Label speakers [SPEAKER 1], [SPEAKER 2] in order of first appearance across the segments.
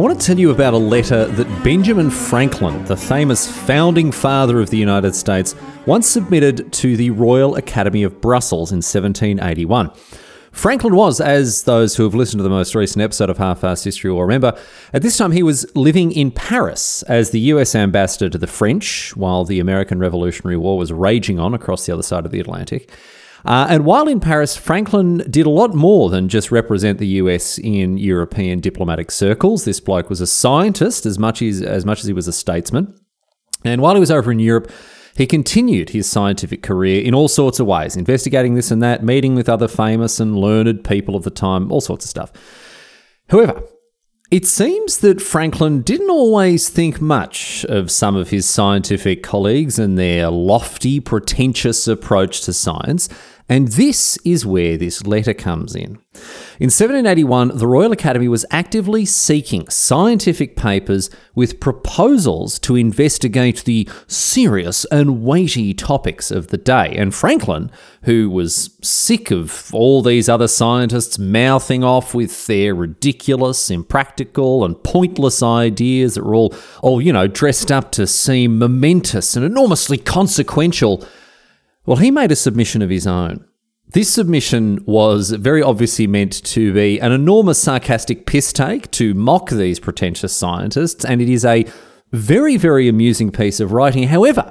[SPEAKER 1] want to tell you about a letter that Benjamin Franklin, the famous founding father of the United States, once submitted to the Royal Academy of Brussels in 1781. Franklin was, as those who have listened to the most recent episode of Half-Assed History will remember, at this time he was living in Paris as the US ambassador to the French while the American Revolutionary War was raging on across the other side of the Atlantic. And while in Paris, Franklin did a lot more than just represent the US in European diplomatic circles. This bloke was a scientist as much as he was a statesman. And while he was over in Europe, he continued his scientific career in all sorts of ways, investigating this and that, meeting with other famous and learned people of the time, all sorts of stuff. However, it seems that Franklin didn't always think much of some of his scientific colleagues and their lofty, pretentious approach to science, and this is where this letter comes in. In 1781, the Royal Academy was actively seeking scientific papers with proposals to investigate the serious and weighty topics of the day. And Franklin, who was sick of all these other scientists mouthing off with their ridiculous, impractical, and pointless ideas that were all dressed up to seem momentous and enormously consequential, well, he made a submission of his own. This submission was very obviously meant to be an enormous sarcastic piss take to mock these pretentious scientists, and it is a very, very amusing piece of writing. However,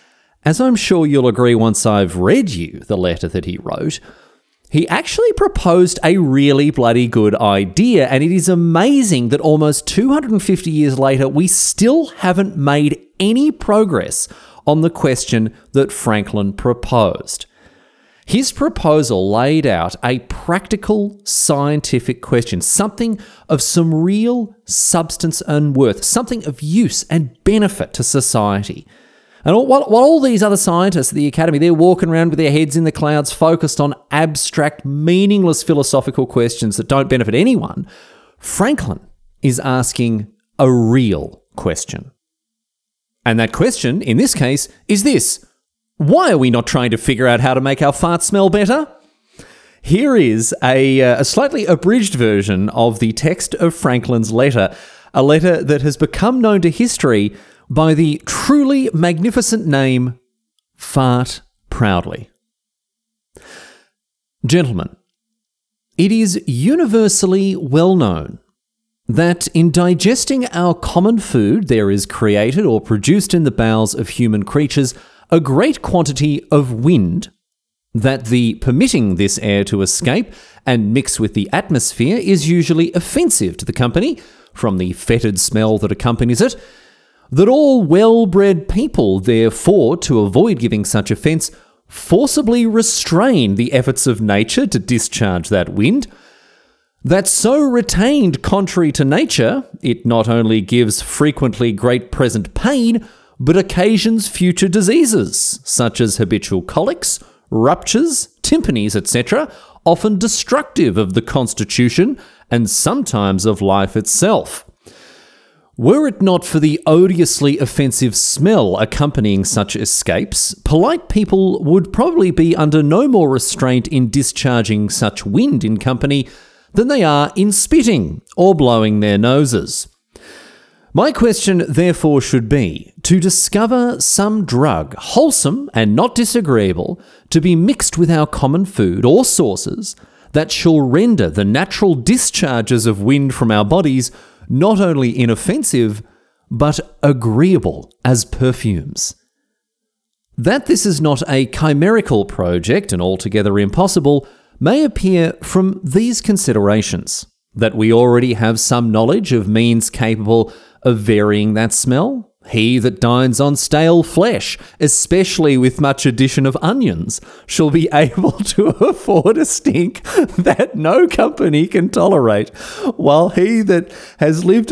[SPEAKER 1] as I'm sure you'll agree once I've read you the letter that he wrote, he actually proposed a really bloody good idea, and it is amazing that almost 250 years later, we still haven't made any progress on the question that Franklin proposed. His proposal laid out a practical scientific question, something of some real substance and worth, something of use and benefit to society. And while all these other scientists at the Academy, they're walking around with their heads in the clouds, focused on abstract, meaningless philosophical questions that don't benefit anyone, Franklin is asking a real question. And that question, in this case, is this: why are we not trying to figure out how to make our farts smell better? Here is a slightly abridged version of the text of Franklin's letter, a letter that has become known to history by the truly magnificent name Fart Proudly. Gentlemen, it is universally well known that in digesting our common food there is created or produced in the bowels of human creatures a great quantity of wind, that the permitting this air to escape and mix with the atmosphere is usually offensive to the company, from the fetid smell that accompanies it, that all well-bred people, therefore, to avoid giving such offence, forcibly restrain the efforts of nature to discharge that wind, that so retained contrary to nature, it not only gives frequently great present pain, but occasions future diseases, such as habitual colics, ruptures, tympanies, etc., often destructive of the constitution and sometimes of life itself. Were it not for the odiously offensive smell accompanying such escapes, polite people would probably be under no more restraint in discharging such wind in company than they are in spitting or blowing their noses. My question, therefore, should be to discover some drug, wholesome and not disagreeable, to be mixed with our common food or sources that shall render the natural discharges of wind from our bodies not only inoffensive, but agreeable as perfumes. That this is not a chimerical project and altogether impossible may appear from these considerations: that we already have some knowledge of means capable of varying that smell. He that dines on stale flesh, especially with much addition of onions, shall be able to afford a stink that no company can tolerate, while he that has lived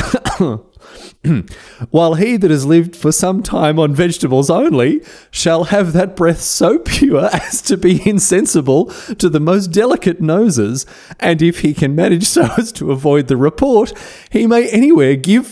[SPEAKER 1] for some time on vegetables only shall have that breath so pure as to be insensible to the most delicate noses, and if he can manage so as to avoid the report, he may anywhere give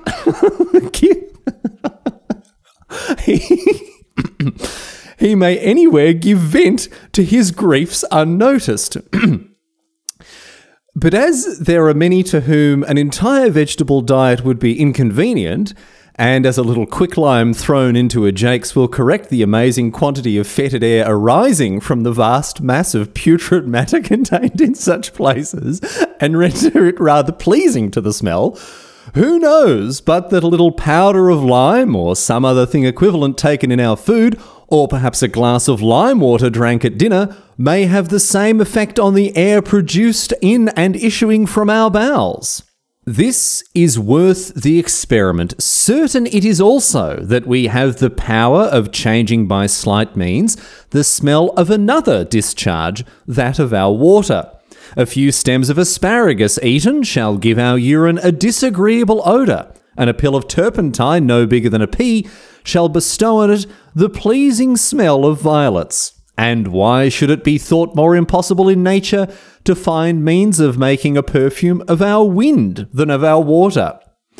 [SPEAKER 1] he may anywhere give vent to his griefs unnoticed. But as there are many to whom an entire vegetable diet would be inconvenient, and as a little quicklime thrown into a jakes will correct the amazing quantity of fetid air arising from the vast mass of putrid matter contained in such places, and render it rather pleasing to the smell, who knows but that a little powder of lime or some other thing equivalent taken in our food, or perhaps a glass of lime water drank at dinner, may have the same effect on the air produced in and issuing from our bowels. This is worth the experiment. Certain it is also that we have the power of changing by slight means the smell of another discharge, that of our water. A few stems of asparagus eaten shall give our urine a disagreeable odour, and a pill of turpentine no bigger than a pea shall bestow on it the pleasing smell of violets. And why should it be thought more impossible in nature to find means of making a perfume of our wind than of our water?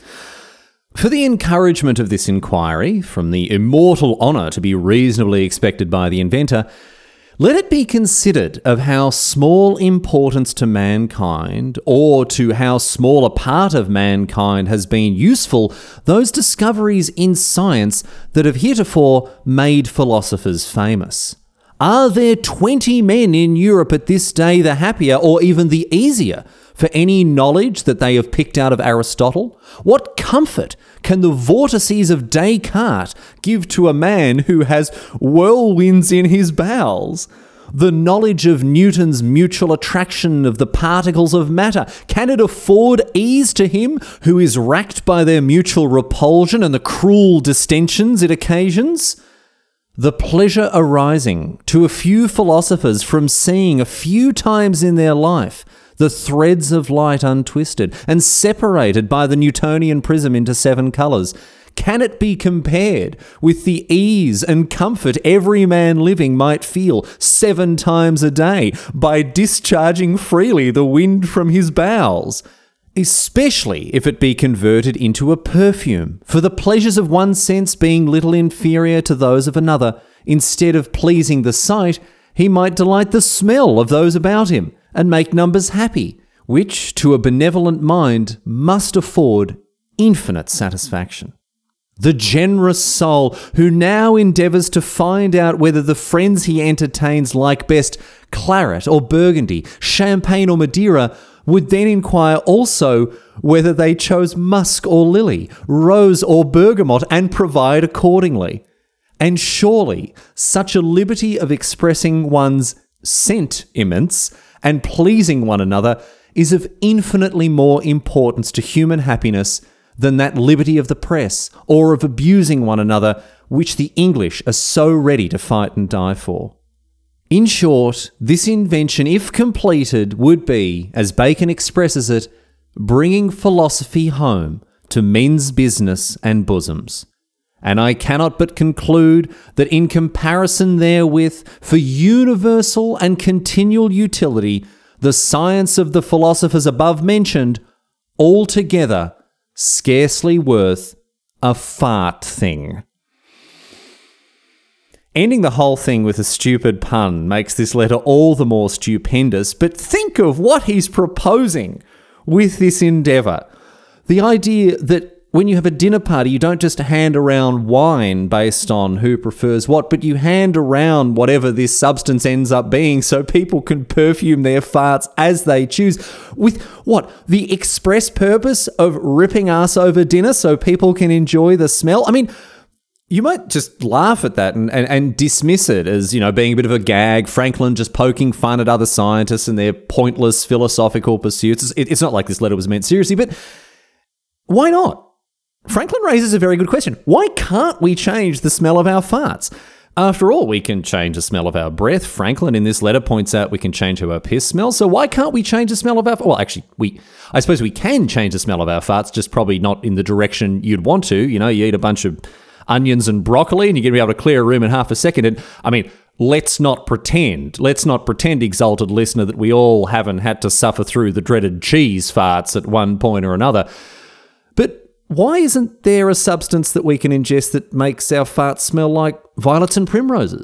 [SPEAKER 1] For the encouragement of this inquiry, from the immortal honour to be reasonably expected by the inventor, let it be considered of how small importance to mankind, or to how small a part of mankind has been useful, those discoveries in science that have heretofore made philosophers famous. Are there 20 men in Europe at this day the happier, or even the easier, for any knowledge that they have picked out of Aristotle? What comfort can the vortices of Descartes give to a man who has whirlwinds in his bowels? The knowledge of Newton's mutual attraction of the particles of matter, can it afford ease to him who is racked by their mutual repulsion and the cruel distensions it occasions? The pleasure arising to a few philosophers from seeing a few times in their life the threads of light untwisted and separated by the Newtonian prism into 7 colours, can it be compared with the ease and comfort every man living might feel 7 times a day by discharging freely the wind from his bowels? Especially if it be converted into a perfume, for the pleasures of one sense being little inferior to those of another, instead of pleasing the sight, he might delight the smell of those about him, and make numbers happy, which to a benevolent mind must afford infinite satisfaction. The generous soul who now endeavours to find out whether the friends he entertains like best claret or burgundy, champagne or Madeira, would then inquire also whether they chose musk or lily, rose or bergamot, and provide accordingly. And surely such a liberty of expressing one's sentiments and pleasing one another is of infinitely more importance to human happiness than that liberty of the press or of abusing one another which the English are so ready to fight and die for. In short, this invention, if completed, would be, as Bacon expresses it, bringing philosophy home to men's business and bosoms. And I cannot but conclude that in comparison therewith, for universal and continual utility, the science of the philosophers above mentioned, altogether scarcely worth a fart thing. Ending the whole thing with a stupid pun makes this letter all the more stupendous, but think of what he's proposing with this endeavour. The idea that when you have a dinner party, you don't just hand around wine based on who prefers what, but you hand around whatever this substance ends up being so people can perfume their farts as they choose. With what? The express purpose of ripping us over dinner so people can enjoy the smell? I mean, you might just laugh at that and dismiss it as, being a bit of a gag. Franklin just poking fun at other scientists and their pointless philosophical pursuits. It's not like this letter was meant seriously, but why not? Franklin raises a very good question. Why can't we change the smell of our farts? After all, we can change the smell of our breath. Franklin in this letter points out we can change how our piss smells. So why can't we change the smell of our... Well, actually, I suppose we can change the smell of our farts, just probably not in the direction you'd want to. You eat a bunch of onions and broccoli and you're going to be able to clear a room in half a second. And let's not pretend, exalted listener, that we all haven't had to suffer through the dreaded cheese farts at one point or another. But why isn't there a substance that we can ingest that makes our farts smell like violets and primroses?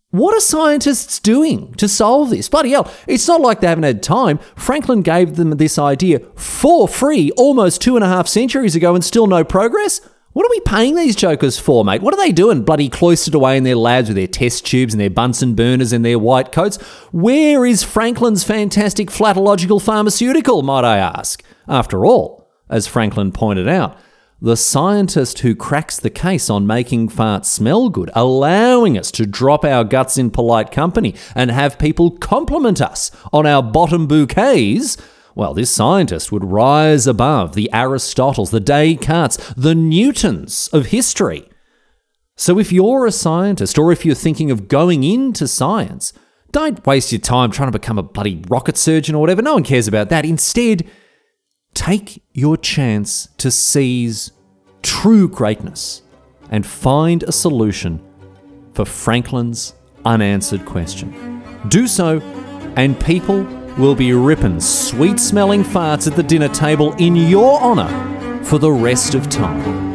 [SPEAKER 1] What are scientists doing to solve this? Bloody hell, it's not like they haven't had time. Franklin gave them this idea for free almost 2.5 centuries ago and still no progress? What are we paying these jokers for, mate? What are they doing, bloody cloistered away in their labs with their test tubes and their Bunsen burners and their white coats? Where is Franklin's fantastic flatological pharmaceutical, might I ask? After all, as Franklin pointed out, the scientist who cracks the case on making farts smell good, allowing us to drop our guts in polite company and have people compliment us on our bottom bouquets, well, this scientist would rise above the Aristotles, the Descartes, the Newtons of history. So if you're a scientist or if you're thinking of going into science, don't waste your time trying to become a bloody rocket surgeon or whatever. No one cares about that. Instead, take your chance to seize true greatness and find a solution for Franklin's unanswered question. Do so, and people will be ripping sweet-smelling farts at the dinner table in your honour for the rest of time.